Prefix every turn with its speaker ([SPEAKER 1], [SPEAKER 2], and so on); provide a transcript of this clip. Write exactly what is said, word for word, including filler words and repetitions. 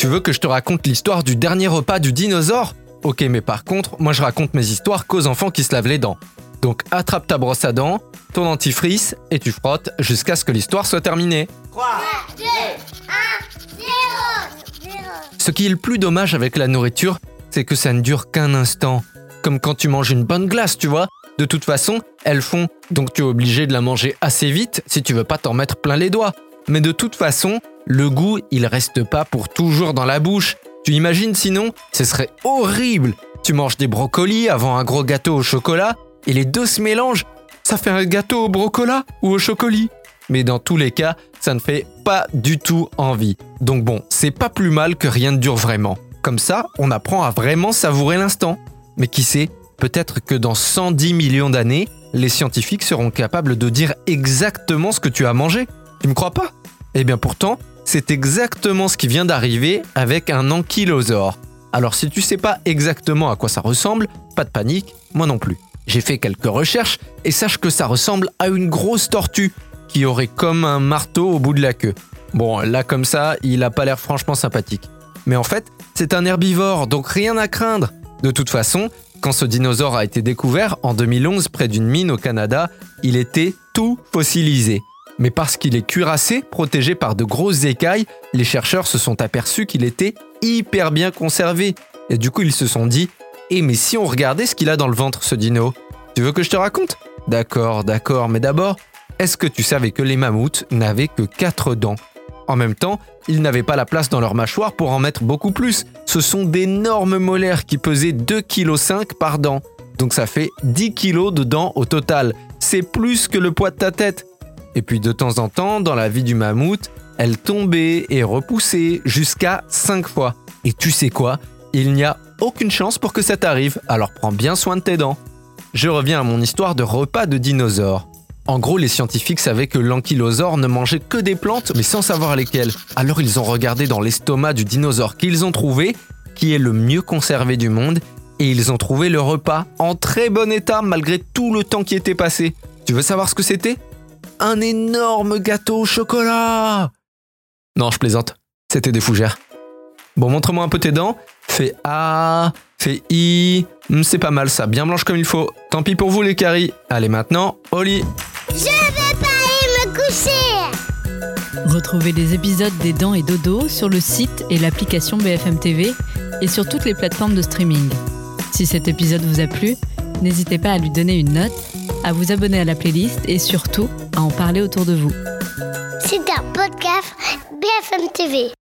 [SPEAKER 1] Tu veux que je te raconte l'histoire du dernier repas du dinosaure ? Ok, mais par contre, moi je raconte mes histoires qu'aux enfants qui se lavent les dents. Donc attrape ta brosse à dents, ton dentifrice et tu frottes jusqu'à ce que l'histoire soit terminée.
[SPEAKER 2] trois, deux, un, zéro.
[SPEAKER 1] Ce qui est le plus dommage avec la nourriture, c'est que ça ne dure qu'un instant. Comme quand tu manges une bonne glace, tu vois. De toute façon, elles fond, donc tu es obligé de la manger assez vite si tu veux pas t'en mettre plein les doigts. Mais de toute façon, le goût, il reste pas pour toujours dans la bouche. Tu imagines sinon ? Ce serait horrible. Tu manges des brocolis avant un gros gâteau au chocolat et les deux se mélangent. Ça fait un gâteau au brocolat ou au chocolat ? Mais dans tous les cas, ça ne fait pas du tout envie. Donc bon, c'est pas plus mal que rien ne dure vraiment. Comme ça, on apprend à vraiment savourer l'instant. Mais qui sait, peut-être que dans cent dix millions d'années, les scientifiques seront capables de dire exactement ce que tu as mangé. Tu me crois pas ? Eh bien pourtant, c'est exactement ce qui vient d'arriver avec un ankylosaure. Alors si tu sais pas exactement à quoi ça ressemble, pas de panique, moi non plus. J'ai fait quelques recherches et sache que ça ressemble à une grosse tortue qui aurait comme un marteau au bout de la queue. Bon, là comme ça, il a pas l'air franchement sympathique. Mais en fait, c'est un herbivore, donc rien à craindre. De toute façon, quand ce dinosaure a été découvert en deux mille onze près d'une mine au Canada, il était tout fossilisé. Mais parce qu'il est cuirassé, protégé par de grosses écailles, les chercheurs se sont aperçus qu'il était hyper bien conservé. Et du coup, ils se sont dit « Eh mais si on regardait ce qu'il a dans le ventre, ce dino ? Tu veux que je te raconte ? D'accord, d'accord, mais d'abord, est-ce que tu savais que les mammouths n'avaient que quatre dents ? En même temps, ils n'avaient pas la place dans leur mâchoire pour en mettre beaucoup plus. Ce sont d'énormes molaires qui pesaient deux virgule cinq kilos par dent. Donc ça fait dix kilos de dents au total. C'est plus que le poids de ta tête. Et puis de temps en temps, dans la vie du mammouth, elle tombait et repoussait jusqu'à cinq fois. Et tu sais quoi ? Il n'y a aucune chance pour que ça t'arrive, alors prends bien soin de tes dents. Je reviens à mon histoire de repas de dinosaures. En gros, les scientifiques savaient que l'ankylosaure ne mangeait que des plantes, mais sans savoir lesquelles. Alors ils ont regardé dans l'estomac du dinosaure qu'ils ont trouvé, qui est le mieux conservé du monde, et ils ont trouvé le repas en très bon état malgré tout le temps qui était passé. Tu veux savoir ce que c'était ? Un énorme gâteau au chocolat ! Non, je plaisante. C'était des fougères. Bon, montre-moi un peu tes dents. Fais A, fais I. C'est pas mal ça, bien blanche comme il faut. Tant pis pour vous les caries. Allez maintenant, au lit.
[SPEAKER 2] Je vais pas aller me coucher.
[SPEAKER 3] Retrouvez les épisodes des Dents et Dodo sur le site et l'application B F M T V et sur toutes les plateformes de streaming. Si cet épisode vous a plu, n'hésitez pas à lui donner une note, à vous abonner à la playlist et surtout à en parler autour de vous.
[SPEAKER 2] C'est un podcast B F M T V.